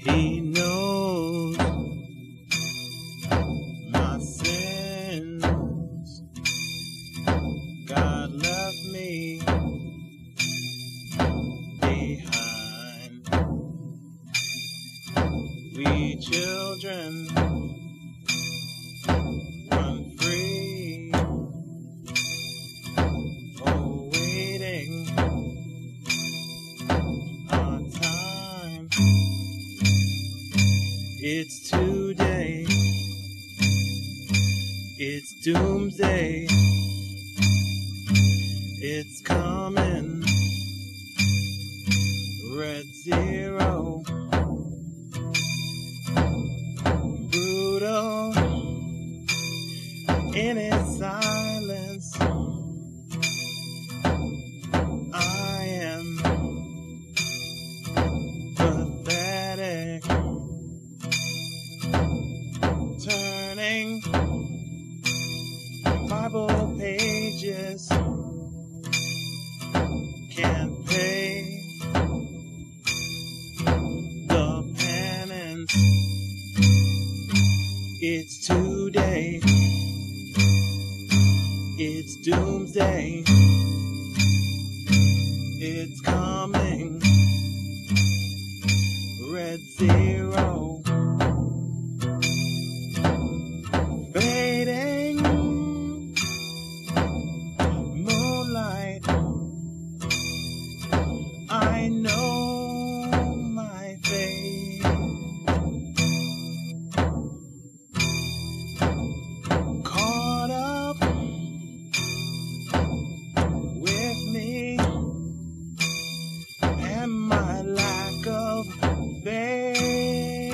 He knows my sins. God left me behind. We children run free, awaiting our time. It's today, it's doomsday, it's coming, red zero, brutal in its silence. I am pathetic, turning Bible pages, can't pay the penance. It's today, it's doomsday, it's coming, red zero, fading moonlight. I know my fate. Caught up with me and my lack of faith.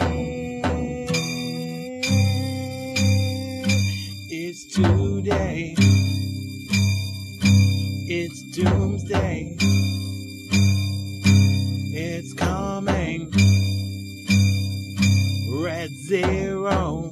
It's today, it's doomsday, it's coming, red zero.